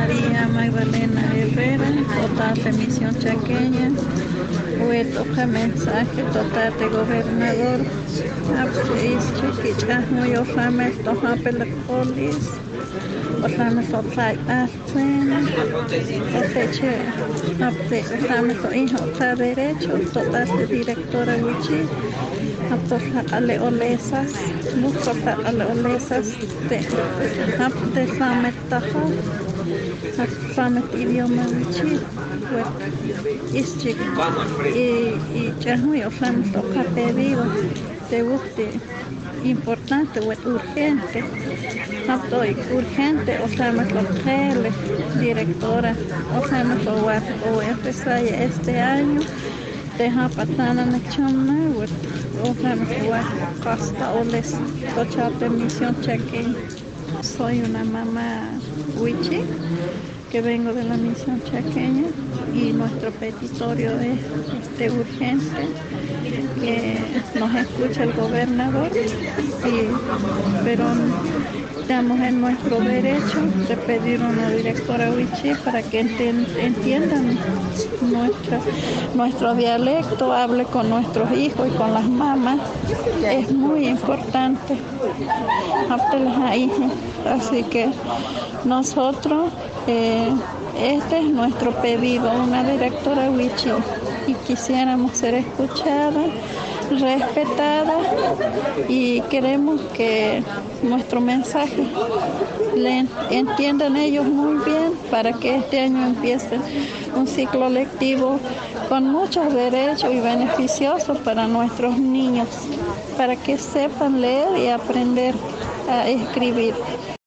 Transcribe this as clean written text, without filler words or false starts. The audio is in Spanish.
María Magdalena Herrera, total de Misión Chaqueña. Toca mensaje total de gobernador. Apsis chiquita muy orame toja pelacolis. Orame total arcena. Oteche orame to hijo ta derecho total de directora Wichi. Aptoja ale olesas. Muchota ale olesas de samet taja. Samet idioma Wichi. Ischik y chahuy orame toca pedido de guste importante o urgente. Estoy urgente, o sea, me tele, directora, o sea, me o empezar este año, deja patana en el chama, o sea, me costa o les tocha permisión cheque. Soy una mamá wichi que vengo de la misión chaqueña y nuestro petitorio es urgente, que nos escuche el gobernador, pero estamos en nuestro derecho de pedir una directora wichí para que entiendan nuestro dialecto, hable con nuestros hijos y con las mamás. Es muy importante. Así que nosotros, este es nuestro pedido, una directora wichí, y quisiéramos ser escuchadas, respetadas, y queremos que nuestro mensaje le entiendan ellos muy bien para que este año empiece un ciclo lectivo con muchos derechos y beneficiosos para nuestros niños, para que sepan leer y aprender a escribir.